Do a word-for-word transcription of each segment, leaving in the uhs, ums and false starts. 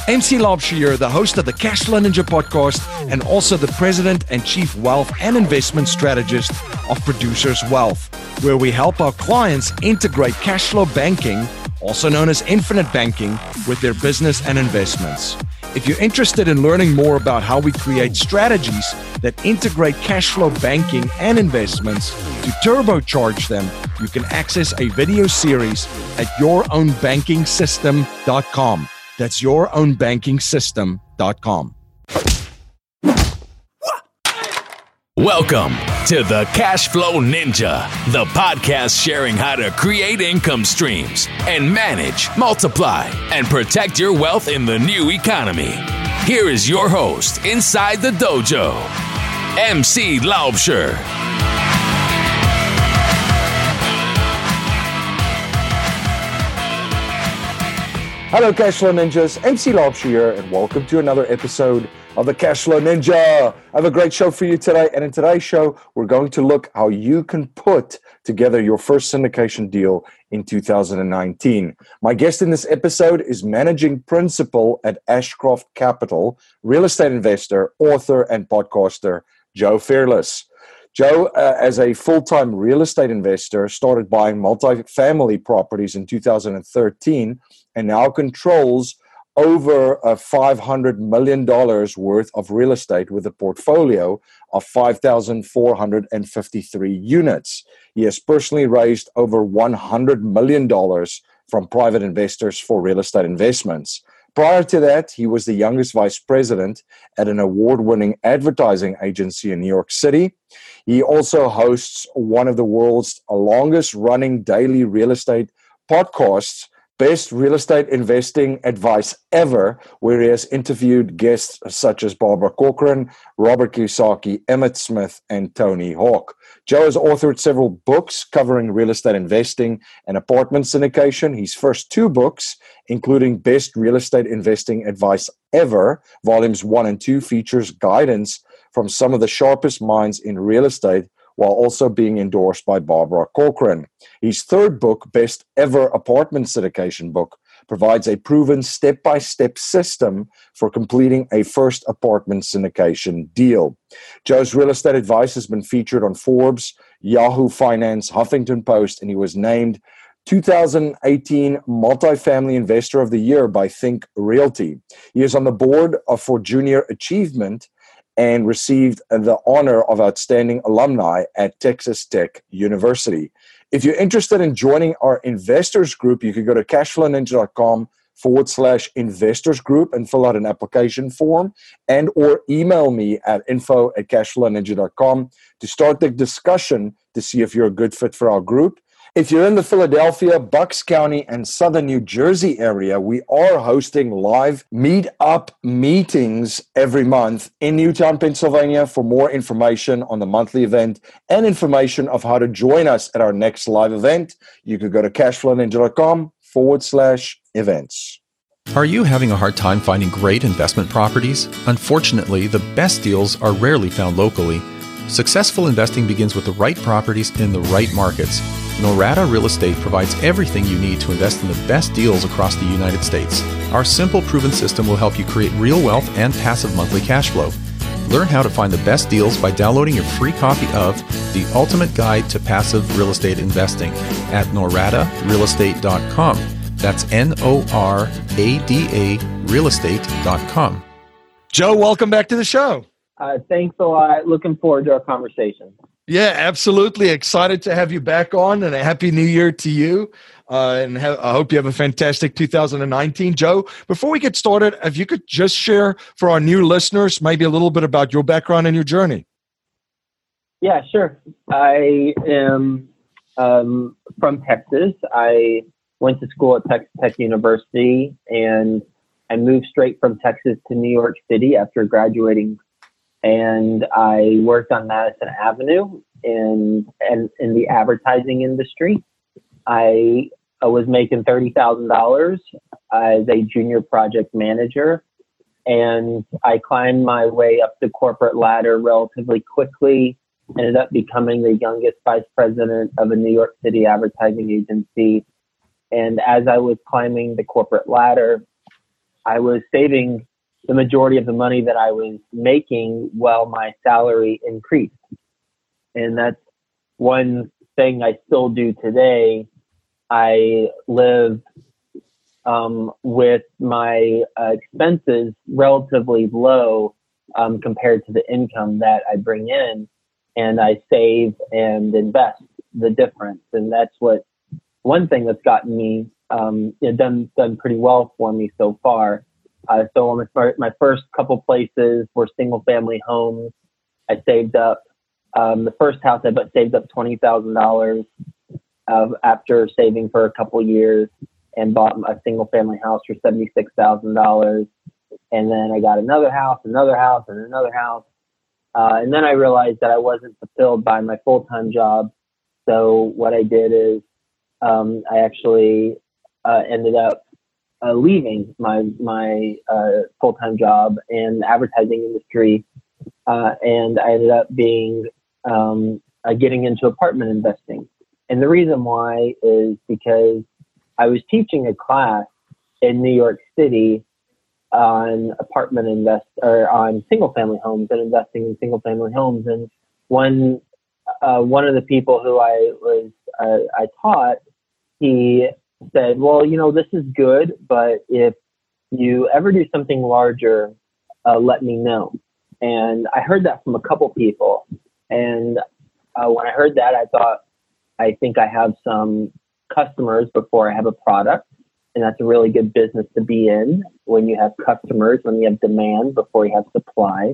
M C Laubscher, the host of the Cashflow Ninja podcast and also the president and chief wealth and investment strategist of Producers Wealth, where we help our clients integrate cash flow banking, also known as infinite banking, with their business and investments. If you're interested in learning more about how we create strategies that integrate cash flow banking and investments to turbocharge them, you can access a video series at your own banking system dot com. That's your own banking system dot com. Welcome to the Cashflow Ninja, the podcast sharing how to create income streams and manage, multiply, and protect your wealth in the new economy. Here is your host inside the dojo, M C Laubscher. Hello, Cashflow Ninjas. M C Laubscher here, and welcome to another episode of the Cashflow Ninja. I have a great show for you today, and in today's show, we're going to look how you can put together your first syndication deal in two thousand nineteen. My guest in this episode is managing principal at Ashcroft Capital, real estate investor, author, and podcaster, Joe Fairless. Joe, uh, as a full-time real estate investor, started buying multifamily properties in two thousand thirteen and now controls over uh, five hundred million dollars worth of real estate with a portfolio of five thousand four hundred fifty-three units. He has personally raised over one hundred million dollars from private investors for real estate investments. Prior to that, he was the youngest vice president at an award-winning advertising agency in New York City. He also hosts one of the world's longest-running daily real estate podcasts, Best Real Estate Investing Advice Ever, where he has interviewed guests such as Barbara Corcoran, Robert Kiyosaki, Emmett Smith, and Tony Hawk. Joe has authored several books covering real estate investing and apartment syndication. His first two books, including Best Real Estate Investing Advice Ever, Volumes one and two, features guidance from some of the sharpest minds in real estate, while also being endorsed by Barbara Corcoran. His third book, Best Ever Apartment Syndication Book, provides a proven step-by-step system for completing a first apartment syndication deal. Joe's real estate advice has been featured on Forbes, Yahoo Finance, Huffington Post, and he was named two thousand eighteen Multifamily Investor of the Year by Think Realty. He is on the board of, for Junior Achievement, and received the honor of Outstanding Alumni at Texas Tech University. If you're interested in joining our investors group, you can go to cashflowninja.com forward slash investors group and fill out an application form, and or email me at info at cashflowninja.com to start the discussion to see if you're a good fit for our group. If you're in the Philadelphia, Bucks County, and Southern New Jersey area, we are hosting live meet-up meetings every month in Newtown, Pennsylvania. For more information on the monthly event and information of how to join us at our next live event, you could go to cashflowninja.com forward slash events. Are you having a hard time finding great investment properties? Unfortunately, the best deals are rarely found locally. Successful investing begins with the right properties in the right markets. Norada Real Estate provides everything you need to invest in the best deals across the United States. Our simple, proven system will help you create real wealth and passive monthly cash flow. Learn how to find the best deals by downloading your free copy of The Ultimate Guide to Passive Real Estate Investing at norada real estate dot com. That's N O R A D A real estate dot com. Joe, welcome back to the show. Uh, thanks a lot. Looking forward to our conversation. Yeah, absolutely. Excited to have you back on, and a happy new year to you. Uh, and ha- I hope you have a fantastic two thousand nineteen. Joe, before we get started, if you could just share for our new listeners, maybe a little bit about your background and your journey. Yeah, sure. I am um, from Texas. I went to school at Texas Tech University, and I moved straight from Texas to New York City after graduating. And I worked on Madison Avenue in, in, in the advertising industry. I, I was making thirty thousand dollars as a junior project manager, and I climbed my way up the corporate ladder relatively quickly, ended up becoming the youngest vice president of a New York City advertising agency. And as I was climbing the corporate ladder, I was saving the majority of the money that I was making while my salary increased. And that's one thing I still do today. I live um, with my uh, expenses relatively low um, compared to the income that I bring in, and I save and invest the difference. And that's what one thing that's gotten me um, you know, done done pretty well for me so far. Uh, so on my, my first couple places were single family homes. I saved up um, the first house I but saved up twenty thousand dollars uh, after saving for a couple years, and bought a single family house for seventy-six thousand dollars. And then I got another house, another house, and another house. Uh, and then I realized that I wasn't fulfilled by my full-time job. So what I did is um, I actually uh, ended up uh, leaving my my uh, full-time job in the advertising industry, uh, and I ended up being um, uh, getting into apartment investing. And the reason why is because I was teaching a class in New York City on apartment invest or on single family homes and investing in single family homes. And one uh, one of the people who I was uh, I taught, he said, "Well, you know, this is good, but if you ever do something larger, uh, let me know." And I heard that from a couple people, and uh, when I heard that, I thought, I think I have some customers before I have a product. And that's a really good business to be in, when you have customers, when you have demand before you have supply.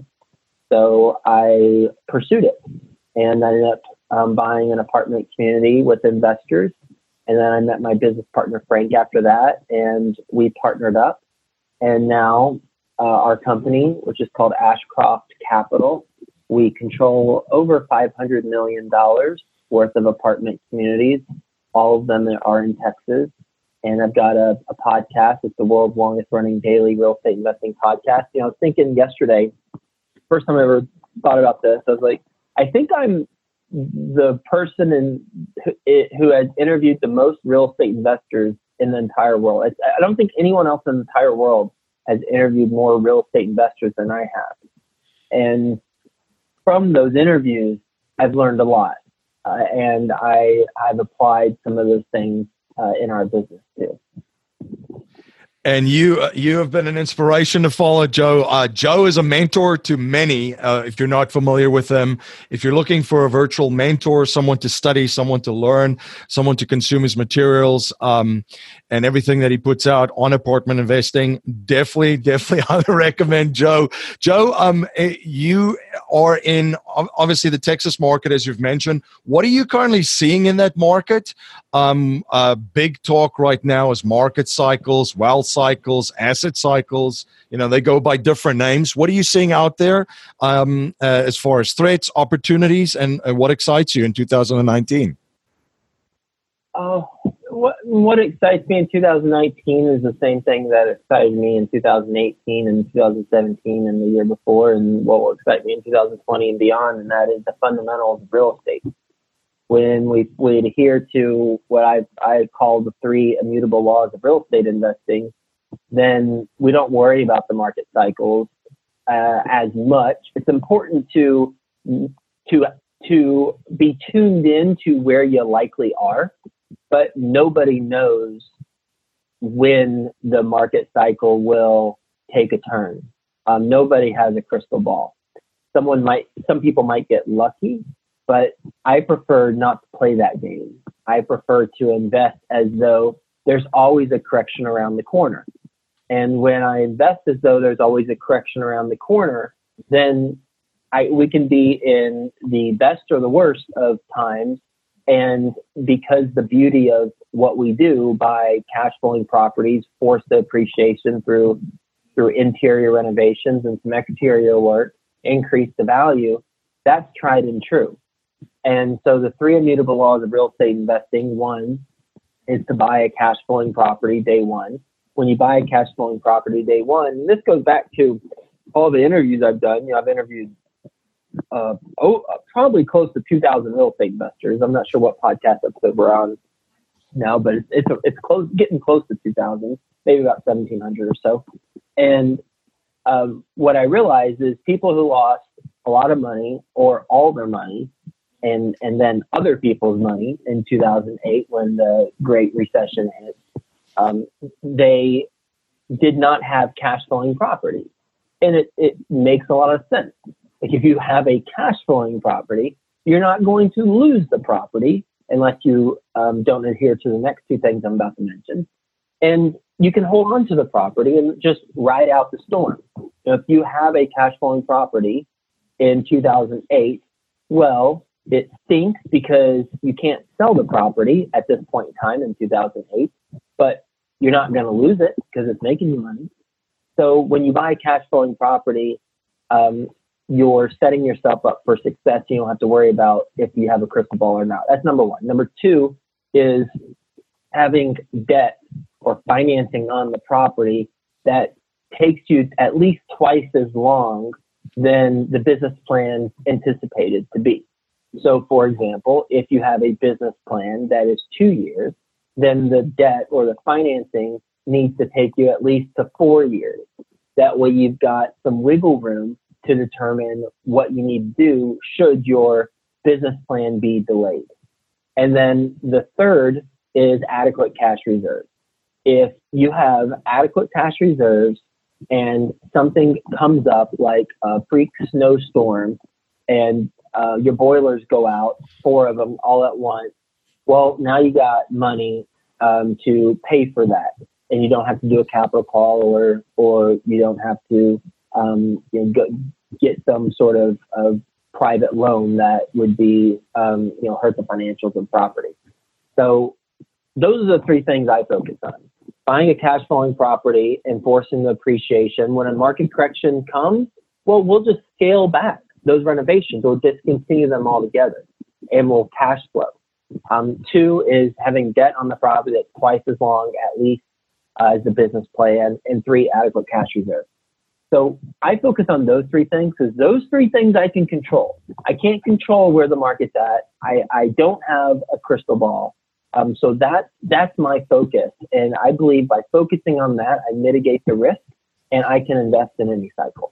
So I pursued it, and I ended up um, buying an apartment community with investors. And then I met my business partner, Frank, after that, and we partnered up. And now uh, our company, which is called Ashcroft Capital, we control over five hundred million dollars worth of apartment communities. All of them are in Texas. And I've got a, a podcast. It's the world's longest running daily real estate investing podcast. You know, I was thinking yesterday, first time I ever thought about this, I was like, I think I'm the person in, who has interviewed the most real estate investors in the entire world. I, I don't think anyone else in the entire world has interviewed more real estate investors than I have. And from those interviews, I've learned a lot. Uh, and I, I've applied some of those things Uh, in our business too. And you uh, you have been an inspiration to follow, Joe. Uh, Joe is a mentor to many. Uh, if you're not familiar with him, if you're looking for a virtual mentor, someone to study, someone to learn, someone to consume his materials um, and everything that he puts out on apartment investing, definitely, definitely, I would recommend Joe. Joe, um, you are in obviously the Texas market, as you've mentioned. What are you currently seeing in that market? Um, uh, big talk right now is market cycles, wealth cycles, asset cycles. You know, they go by different names. What are you seeing out there um, uh, as far as threats, opportunities, and uh, what excites you in two thousand nineteen? Oh, what what excites me in two thousand nineteen is the same thing that excited me in two thousand eighteen and two thousand seventeen and the year before, and what will excite me in two thousand twenty and beyond, and that is the fundamentals of real estate. When we, we adhere to what I, I call the three immutable laws of real estate investing, then we don't worry about the market cycles uh, as much. It's important to to to be tuned in to where you likely are, but nobody knows when the market cycle will take a turn. Um, nobody has a crystal ball. Someone might, some people might get lucky, but I prefer not to play that game. I prefer to invest as though there's always a correction around the corner. And when I invest as though there's always a correction around the corner, then I, we can be in the best or the worst of times. And because the beauty of what we do by cash flowing properties, force the appreciation through through interior renovations and some exterior work, increase the value, that's tried and true. And so the three immutable laws of real estate investing, one is to buy a cash flowing property day one. When you buy a cash flowing property day one, and this goes back to all the interviews I've done. You know, I've interviewed uh, oh, probably close to two thousand real estate investors. I'm not sure what podcast episode we're on now, but it's it's, it's close, getting close to two thousand, maybe about seventeen hundred or so. And um, what I realized is people who lost a lot of money or all their money, and and then other people's money in two thousand eight when the Great Recession hit, um, they did not have cash flowing property. And it, it makes a lot of sense. Like if you have a cash flowing property, you're not going to lose the property unless you um, don't adhere to the next two things I'm about to mention. And you can hold on to the property and just ride out the storm. Now, if you have a cash flowing property in two thousand eight, well, it stinks because you can't sell the property at this point in time in two thousand eight, but you're not going to lose it because it's making you money. So when you buy a cash flowing property, um, you're setting yourself up for success. You don't have to worry about if you have a crystal ball or not. That's number one. Number two is having debt or financing on the property that takes you at least twice as long than the business plan anticipated to be. So, for example, if you have a business plan that is two years, then the debt or the financing needs to take you at least to four years. That way you've got some wiggle room to determine what you need to do should your business plan be delayed. And then the third is adequate cash reserves. If you have adequate cash reserves and something comes up like a freak snowstorm and uh, your boilers go out, four of them all at once, well, now you got money um, to pay for that. And you don't have to do a capital call or or you don't have to um, you know, go, get some sort of, of private loan that would be, um, you know, hurt the financials of property. So those are the three things I focus on. Buying a cash flowing property, enforcing the appreciation. When a market correction comes, well, we'll just scale back those renovations or discontinue them altogether and we'll cash flow. Um, two is having debt on the property that's twice as long at least uh, as the business plan, and three, adequate cash reserve. So I focus on those three things because those three things I can control. I can't control where the market's at. I, I don't have a crystal ball. Um, so that that's my focus. And I believe by focusing on that, I mitigate the risk and I can invest in any cycle.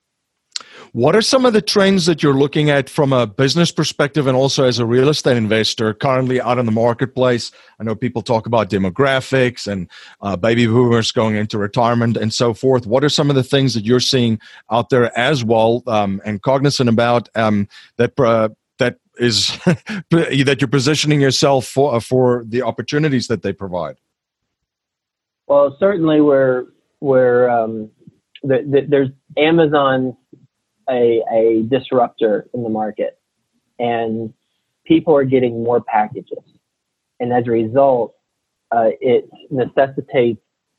What are some of the trends that you're looking at from a business perspective and also as a real estate investor currently out in the marketplace? I know people talk about demographics and uh, baby boomers going into retirement and so forth. What are some of the things that you're seeing out there as well um, and cognizant about um, that uh, that is that you're positioning yourself for, uh, for the opportunities that they provide? Well, certainly we're, we're um, the, the, there's Amazon A, a disruptor in the market, and people are getting more packages. And as a result, uh, it necessitates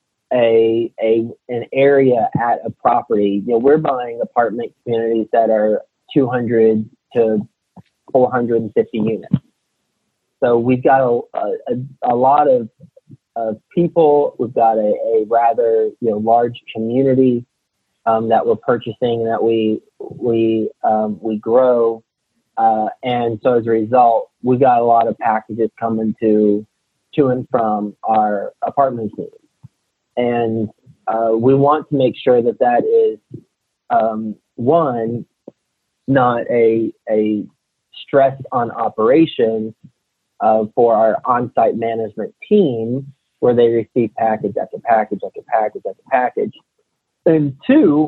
a, a, an area at a property. You know, we're buying apartment communities that are two hundred to four hundred fifty units. So we've got a, a, a lot of, of people. We've got a, a rather, you know, large community Um, that we're purchasing and that we we um, we grow, uh, and so as a result, we got a lot of packages coming to to and from our apartment community, and uh, we want to make sure that that is um, one, not a a stress on operations uh, for our on-site management team, where they receive package after package after package after package. And two,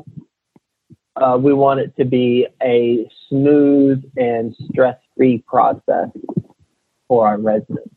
uh, we want it to be a smooth and stress-free process for our residents.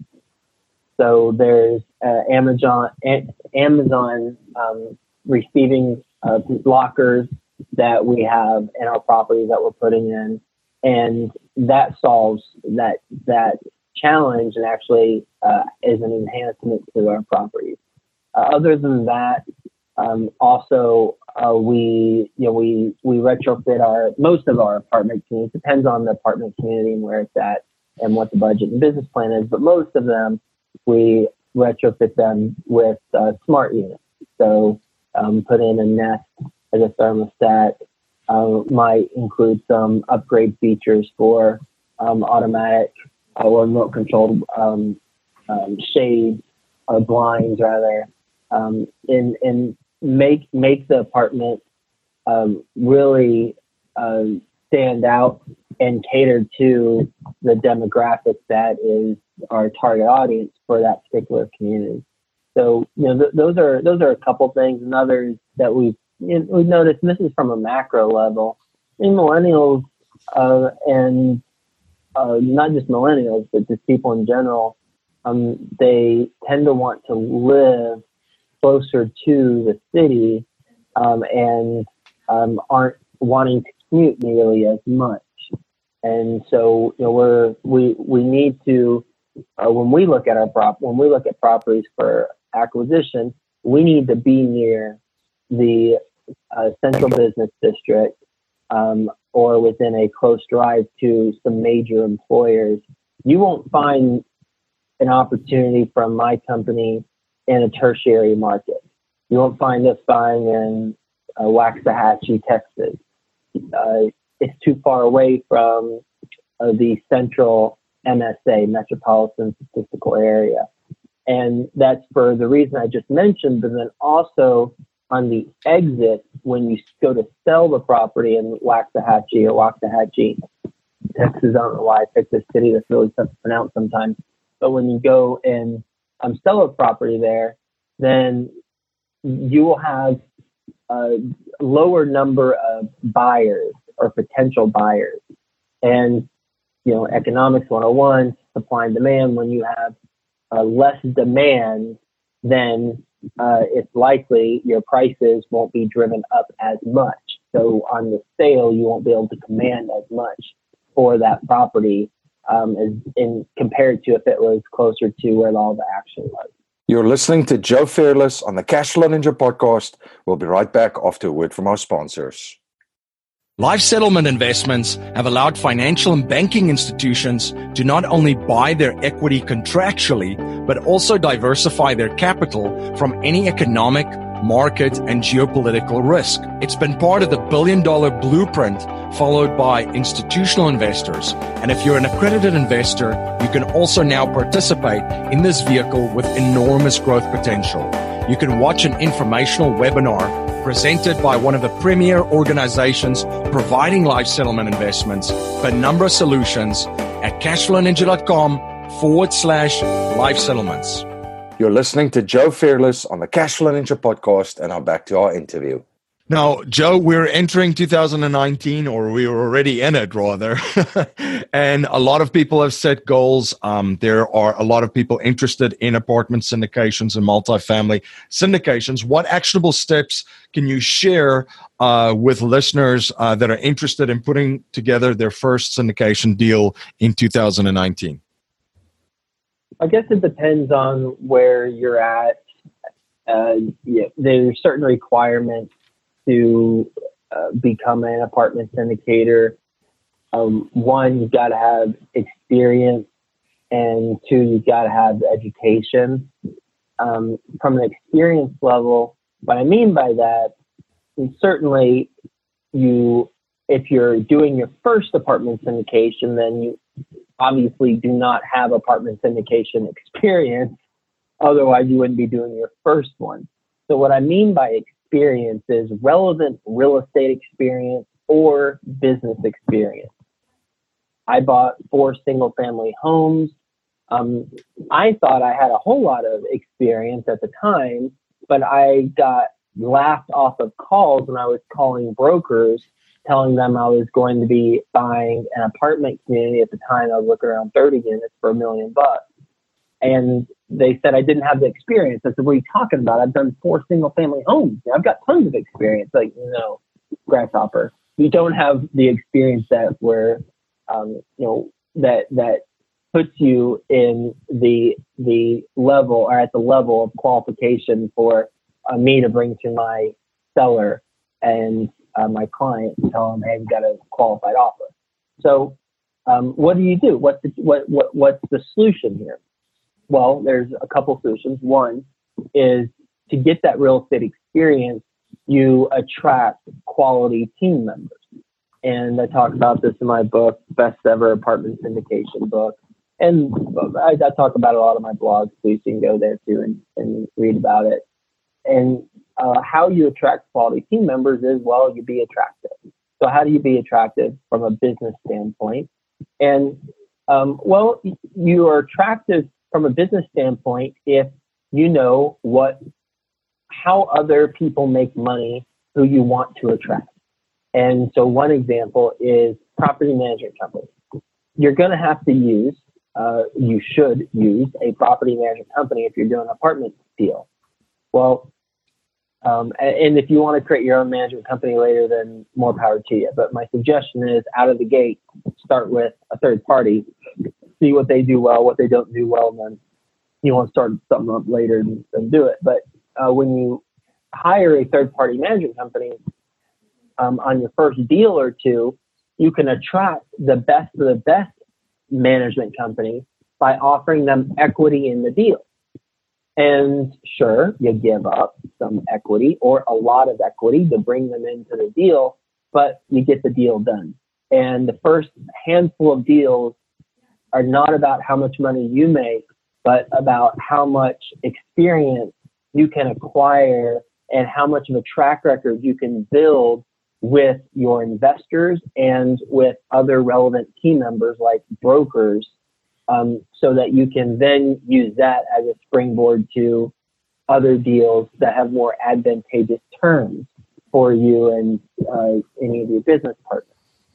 So there's uh, Amazon, Amazon um, receiving uh, lockers that we have in our properties that we're putting in, and that solves that that challenge and actually uh, is an enhancement to our properties. Uh, other than that, Um, also, uh, we you know we we retrofit our most of our apartment communities. Depends on the apartment community and where it's at and what the budget and business plan is. But most of them, we retrofit them with uh, smart units. So um, put in a Nest as a thermostat. Uh, might include some upgrade features for um, automatic uh, or remote controlled um, um, shades or blinds rather. Um, in in make make the apartment um, really uh, stand out and cater to the demographic that is our target audience for that particular community. So, you know, th- those are those are a couple things. And others that we've you know, we've noticed, and this is from a macro level, in millennials uh, and uh, not just millennials, but just people in general, um, they tend to want to live closer to the city um, and um, aren't wanting to commute nearly as much. And so, you know, we're we we need to uh, when we look at our prop when we look at properties for acquisition, we need to be near the uh, central business district um, or within a close drive to some major employers. You won't find an opportunity from my company in a tertiary market. You won't find us buying in uh, Waxahachie, Texas. Uh, it's too far away from uh, the central M S A, metropolitan statistical area. And that's for the reason I just mentioned, but then also on the exit, when you go to sell the property in Waxahachie or Waxahachie, Texas, I don't know why I picked this city, that's really tough to pronounce sometimes, but when you go and um, sell a property there, then you will have a lower number of buyers or potential buyers. And, you know, economics one oh one, supply and demand, when you have uh, less demand, then uh, it's likely your prices won't be driven up as much. So on the sale, you won't be able to command as much for that property um, as in compared to if it was closer to where all the action was. You're listening to Joe Fairless on the Cashflow Ninja podcast. We'll be right back after a word from our sponsors. Life settlement investments have allowed financial and banking institutions to not only buy their equity contractually, but also diversify their capital from any economic, market, and geopolitical risk. It's been part of the billion dollar blueprint followed by institutional investors. And if you're an accredited investor, you can also now participate in this vehicle with enormous growth potential. You can watch an informational webinar presented by one of the premier organizations providing life settlement investments, Penumbra Solutions, at cashflowninja.com forward slash life settlements. You're listening to Joe Fairless on the Cashflow Ninja podcast, and now back to our interview. Now, Joe, we're entering two thousand nineteen, or we were already in it, rather. And a lot of people have set goals. Um, there are a lot of people interested in apartment syndications and multifamily syndications. What actionable steps can you share uh, with listeners uh, that are interested in putting together their first syndication deal in two thousand nineteen? I guess it depends on where you're at. Uh, yeah, there's certain requirements to uh, become an apartment syndicator. Um, one, you've got to have experience, and two, you've got to have education. Um, from an experience level, what I mean by that is certainly you, if you're doing your first apartment syndication, then you obviously do not have apartment syndication experience. Otherwise, you wouldn't be doing your first one. So what I mean by experience is relevant real estate experience or business experience. I bought four single family homes. Um, I thought I had a whole lot of experience at the time, but I got laughed off of calls when I was calling brokers, telling them I was going to be buying an apartment community. At the time, I was looking around thirty units for a million bucks. And they said I didn't have the experience. I said, what are you talking about? I've done four single family homes. I've got tons of experience. Like, no, grasshopper. You don't have the experience that where, um, you know, that, that puts you in the, the level or at the level of qualification for uh, me to bring to my seller and uh, my client and tell them, hey, we've got a qualified offer. So um, what do you do? What's the, what, what, what's the solution here? Well, there's a couple solutions. One is to get that real estate experience, you attract quality team members. And I talk about this in my book, Best Ever Apartment Syndication book. And I, I talk about a lot of my blogs, so you can go there too and, and read about it. And uh, how you attract quality team members is, well, you be attractive. So how do you be attractive from a business standpoint? And, um, well, you are attractive from a business standpoint if you know what, how other people make money who you want to attract. And so one example is property management companies. You're going to have to use, uh, you should use a property management company if you're doing an apartment deal. Well, um, and if you want to create your own management company later, then more power to you. But my suggestion is out of the gate, start with a third party, see what they do well, what they don't do well, and then you want to start something up later and, and do it. But uh, when you hire a third party management company um, on your first deal or two, you can attract the best of the best management company by offering them equity in the deal. And sure, you give up some equity or a lot of equity to bring them into the deal, but you get the deal done. And the first handful of deals are not about how much money you make, but about how much experience you can acquire and how much of a track record you can build with your investors and with other relevant team members like brokers, um, so that you can then use that as a springboard to other deals that have more advantageous terms for you and uh, any of your business partners.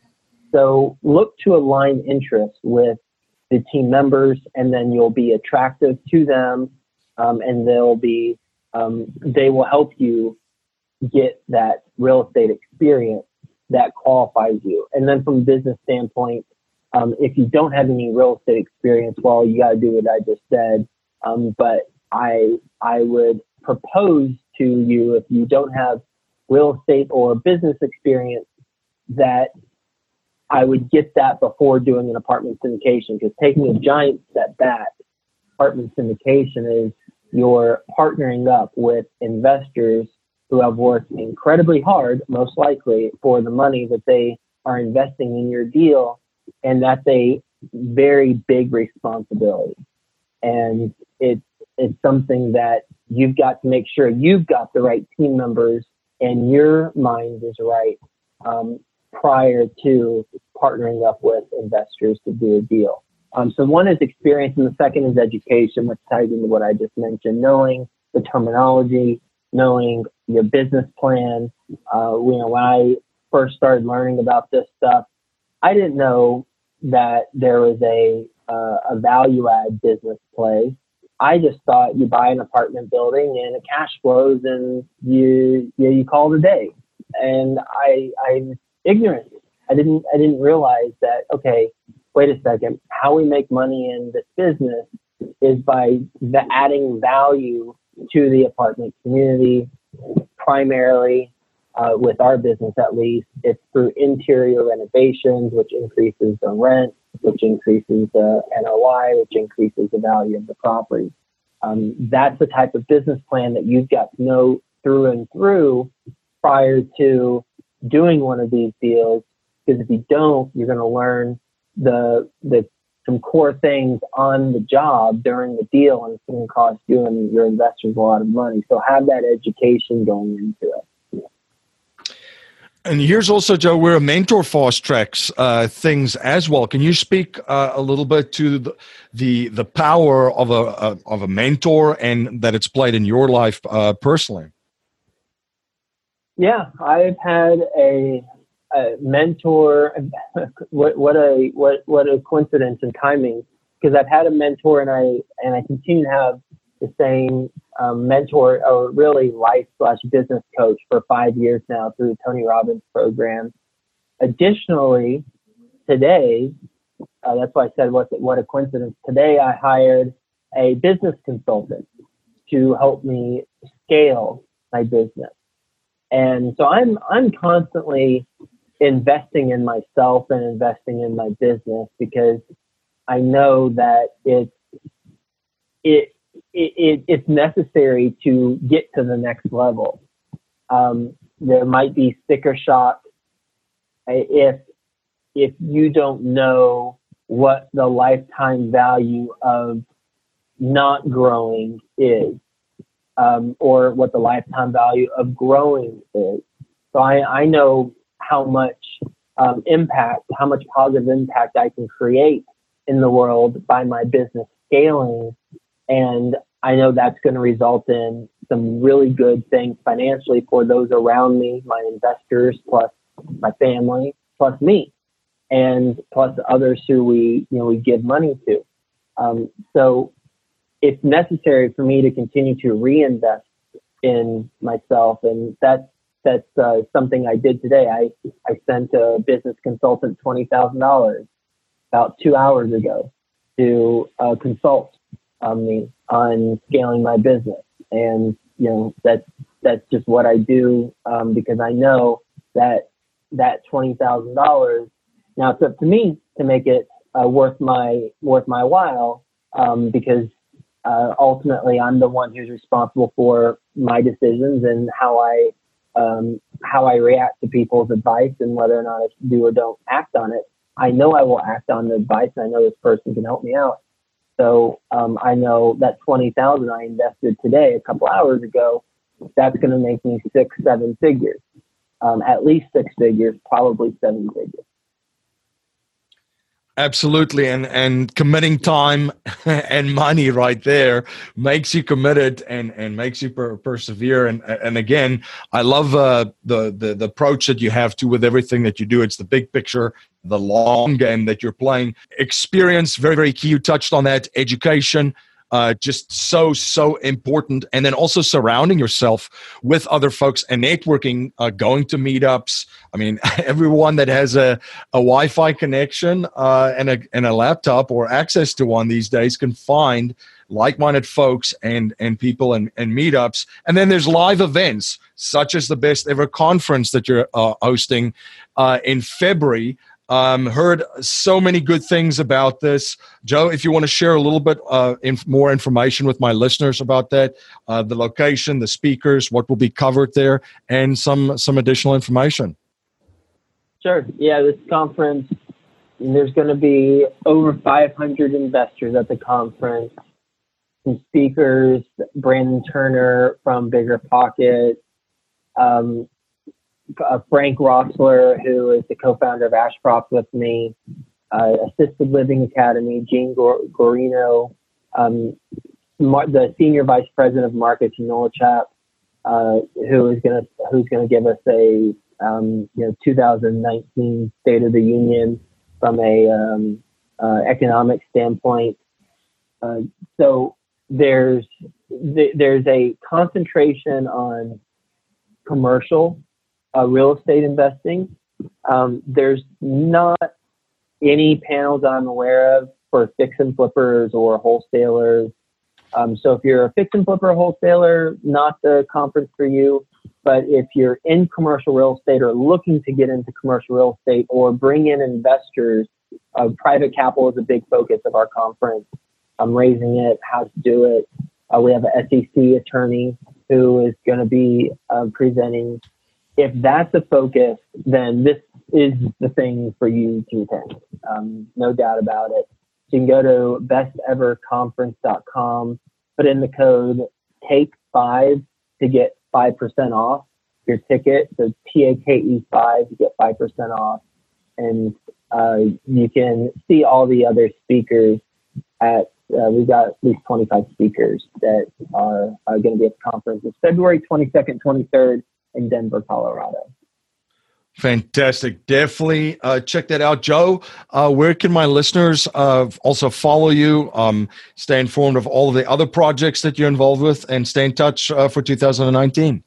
So look to align interests with the team members, and then you'll be attractive to them, um, and they'll be um, they will help you get that real estate experience that qualifies you. And then from a business standpoint, um, if you don't have any real estate experience, well, you got to do what I just said. Um, but I I would propose to you, if you don't have real estate or business experience, that I would get that before doing an apartment syndication, because taking a giant step back, apartment syndication is you're partnering up with investors who have worked incredibly hard, most likely, for the money that they are investing in your deal, and that's a very big responsibility. And it's it's something that you've got to make sure you've got the right team members and your mind is right um, prior to partnering up with investors to do a deal. Um, so one is experience, and the second is education, which ties into what I just mentioned, knowing the terminology, knowing your business plan. Uh, you know, when I first started learning about this stuff, I didn't know that there was a uh, a value add business play. I just thought you buy an apartment building and it cash flows and you you, you call it a day. And I I'm ignorant. I didn't I didn't realize that, okay, wait a second, how we make money in this business is by the adding value to the apartment community, primarily uh, with our business at least. It's through interior renovations, which increases the rent, which increases the N O I, which increases the value of the property. Um, that's the type of business plan that you've got to know through and through prior to doing one of these deals, because if you don't, you're going to learn the the some core things on the job during the deal, and it's going to cost you and your investors a lot of money. So have that education going into it. And here's also, Joe, where a mentor fast tracks uh, things as well. Can you speak uh, a little bit to the the, the power of a, a of a mentor and that it's played in your life uh, personally? Yeah, I've had a, a mentor. what what a what what a coincidence and timing, because I've had a mentor, and I and I continue to have the same um, mentor, or really life slash business coach, for five years now through the Tony Robbins program. Additionally, today, uh, that's why I said what what a coincidence. Today, I hired a business consultant to help me scale my business. And so I'm I'm constantly investing in myself and investing in my business, because I know that it's it, it it's necessary to get to the next level. Um, there might be sticker shock if if you don't know what the lifetime value of not growing is. um, or what the lifetime value of growing is. So I, I know how much um, impact, how much positive impact I can create in the world by my business scaling. And I know that's going to result in some really good things financially for those around me, my investors, plus my family, plus me, and plus others who we, you know, we give money to. Um, so it's necessary for me to continue to reinvest in myself. And that's, that's uh, something I did today. I, I sent a business consultant twenty thousand dollars about two hours ago to uh, consult on me on scaling my business. And, you know, that's, that's just what I do um, because I know that that twenty thousand dollars, now it's up to me to make it uh, worth my, worth my while um, because uh, ultimately I'm the one who's responsible for my decisions and how I, um, how I react to people's advice and whether or not I do or don't act on it. I know I will act on the advice, and I know this person can help me out. So um, I know that twenty thousand I invested today, a couple hours ago, that's going to make me six, seven figures, um, at least six figures, probably seven figures. Absolutely, and and committing time and money right there makes you committed and and makes you per- persevere. And and again, I love uh, the, the the approach that you have to with everything that you do. It's the big picture, the long game that you're playing. Experience, very very key. You touched on that. Education. Uh, just so, so important. And then also surrounding yourself with other folks and networking, uh, going to meetups. I mean, everyone that has a, a Wi-Fi connection uh, and, a, and a laptop or access to one these days can find like-minded folks and, and people and, and meetups. And then there's live events, such as the Best Ever Conference that you're uh, hosting uh, in February. Um, heard so many good things about this. Joe, if you want to share a little bit uh, inf- more information with my listeners about that, uh, the location, the speakers, what will be covered there, and some some additional information. Sure. Yeah, this conference, there's going to be over five hundred investors at the conference, some speakers, Brandon Turner from Bigger Pockets, um, Uh, Frank Rossler, who is the co-founder of Ashcroft with me, uh, Assisted Living Academy, Gene Gor- Gorino, um, Mar- the senior vice president of marketing, Noah Chap, uh, who is going to who's going to give us a um, you know two thousand nineteen State of the Union from a um, uh, economic standpoint. Uh, so there's th- there's a concentration on commercial Uh, real estate investing. Um, there's not any panels I'm aware of for fix and flippers or wholesalers. Um, so if you're a fix and flipper wholesaler, not the conference for you. But if you're in commercial real estate or looking to get into commercial real estate or bring in investors, uh, private capital is a big focus of our conference. I'm raising it, how to do it. Uh, we have an S E C attorney who is going to be uh, presenting. If that's a focus, then this is the thing for you to attend. Um, no doubt about it. So you can go to best ever conference dot com, put in the code take five to get five percent off your ticket. So T A K E five to get five percent off. And uh, you can see all the other speakers at, uh, we've got at least twenty-five speakers that are, are going to be at the conference. It's February twenty-second, twenty-third. In Denver, Colorado. Fantastic. Definitely uh, check that out. Joe, uh, where can my listeners uh, also follow you, um, stay informed of all of the other projects that you're involved with, and stay in touch uh, for two thousand nineteen?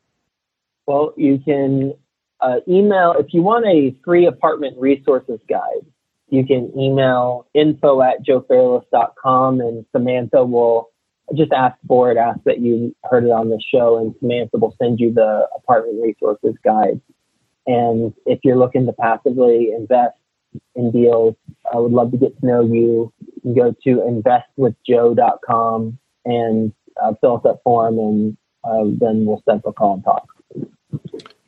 Well, you can uh, email, if you want a free apartment resources guide, you can email info at joe fairless dot com, and Samantha will just ask for it, ask that you heard it on the show, and Samantha will send you the apartment resources guide. And if you're looking to passively invest in deals, I would love to get to know you. You can go to invest with joe dot com and uh, fill out that form, and uh, then we'll set up a call and talk.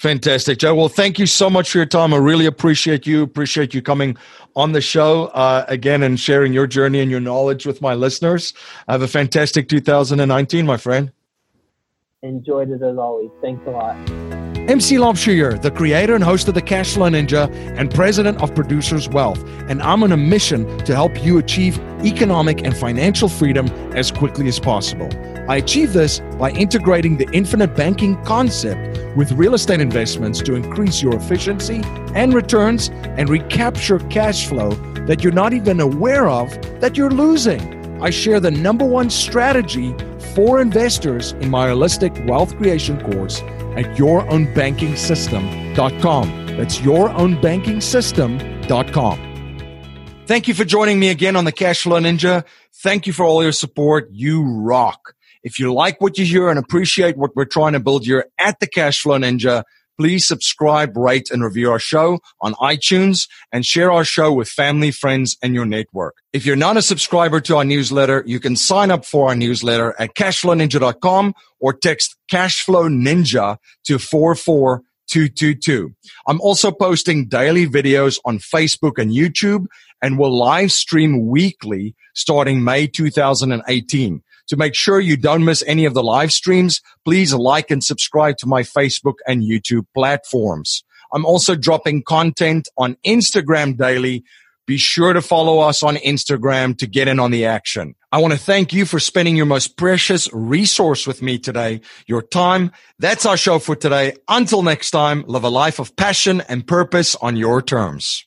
Fantastic, Joe. Well, thank you so much for your time. I really appreciate you. Appreciate you coming on the show uh, again and sharing your journey and your knowledge with my listeners. Have a fantastic two thousand nineteen, my friend. Enjoyed it as always. Thanks a lot. M C Laubscher, the creator and host of the Cashflow Ninja and president of Producers Wealth, and I'm on a mission to help you achieve economic and financial freedom as quickly as possible. I achieve this by integrating the infinite banking concept with real estate investments to increase your efficiency and returns and recapture cash flow that you're not even aware of that you're losing. I share the number one strategy for investors in my holistic wealth creation course at your own banking system dot com. That's your own banking system dot com. Thank you for joining me again on the Cashflow Ninja. Thank you for all your support. You rock. If you like what you hear and appreciate what we're trying to build here at the Cashflow Ninja, please subscribe, rate, and review our show on iTunes and share our show with family, friends, and your network. If you're not a subscriber to our newsletter, you can sign up for our newsletter at cashflow ninja dot com or text Cashflow Ninja to four four two two two. I'm also posting daily videos on Facebook and YouTube and will live stream weekly starting May two thousand eighteen. To make sure you don't miss any of the live streams, please like and subscribe to my Facebook and YouTube platforms. I'm also dropping content on Instagram daily. Be sure to follow us on Instagram to get in on the action. I want to thank you for spending your most precious resource with me today, your time. That's our show for today. Until next time, live a life of passion and purpose on your terms.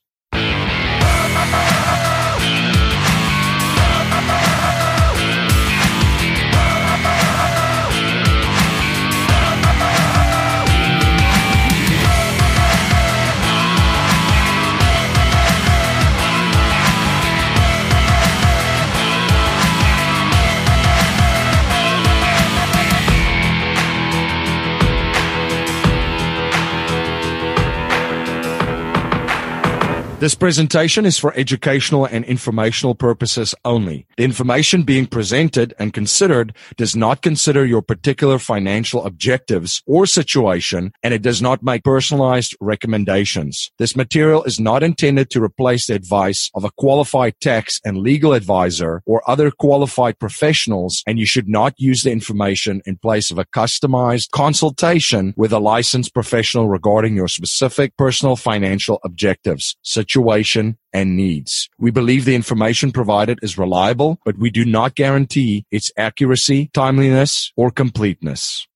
This presentation is for educational and informational purposes only. The information being presented and considered does not consider your particular financial objectives or situation, and it does not make personalized recommendations. This material is not intended to replace the advice of a qualified tax and legal advisor or other qualified professionals, and you should not use the information in place of a customized consultation with a licensed professional regarding your specific personal financial objectives, situation, and needs. We believe the information provided is reliable, but we do not guarantee its accuracy, timeliness, or completeness.